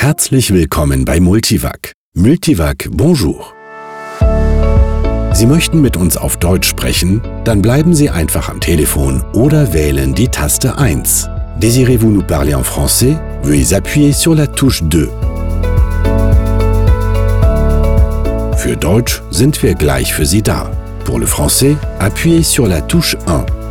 Herzlich willkommen bei Multivac. Multivac, bonjour. Sie möchten mit uns auf Deutsch sprechen? Dann bleiben Sie einfach am Telefon oder wählen die Taste 1. Désirez-vous nous parler en français? Veuillez appuyer sur la touche 2. Für Deutsch sind wir gleich für Sie da. Pour le français, appuyez sur la touche 1.